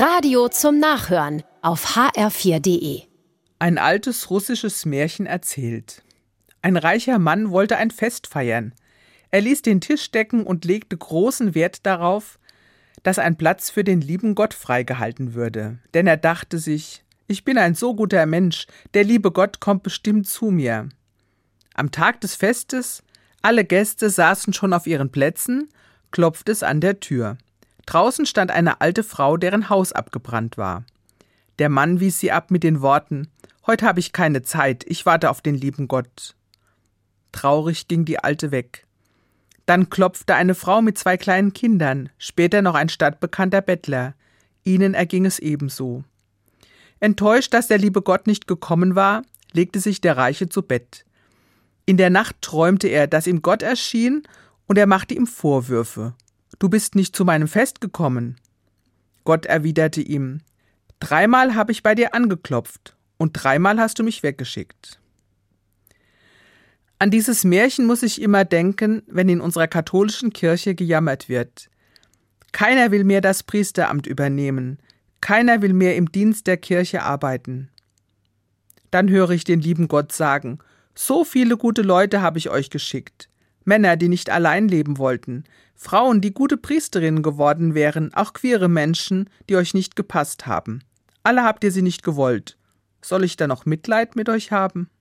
Radio zum Nachhören auf hr4.de. Ein altes russisches Märchen erzählt. Ein reicher Mann wollte ein Fest feiern. Er ließ den Tisch decken und legte großen Wert darauf, dass ein Platz für den lieben Gott freigehalten würde. Denn er dachte sich, ich bin ein so guter Mensch, der liebe Gott kommt bestimmt zu mir. Am Tag des Festes, alle Gäste saßen schon auf ihren Plätzen, klopfte es an der Tür. Draußen stand eine alte Frau, deren Haus abgebrannt war. Der Mann wies sie ab mit den Worten: »Heute habe ich keine Zeit, ich warte auf den lieben Gott.« Traurig ging die Alte weg. Dann klopfte eine Frau mit 2 kleinen Kindern, später noch ein stadtbekannter Bettler. Ihnen erging es ebenso. Enttäuscht, dass der liebe Gott nicht gekommen war, legte sich der Reiche zu Bett. In der Nacht träumte er, dass ihm Gott erschien, und er machte ihm Vorwürfe. »Du bist nicht zu meinem Fest gekommen.« Gott erwiderte ihm: »3-mal habe ich bei dir angeklopft, und 3-mal hast du mich weggeschickt.« An dieses Märchen muss ich immer denken, wenn in unserer katholischen Kirche gejammert wird. Keiner will mehr das Priesteramt übernehmen, keiner will mehr im Dienst der Kirche arbeiten. Dann höre ich den lieben Gott sagen: So viele gute Leute habe ich euch geschickt. Männer, die nicht allein leben wollten, Frauen, die gute Priesterinnen geworden wären, auch queere Menschen, die euch nicht gepasst haben. Alle habt ihr sie nicht gewollt. Soll ich da noch Mitleid mit euch haben?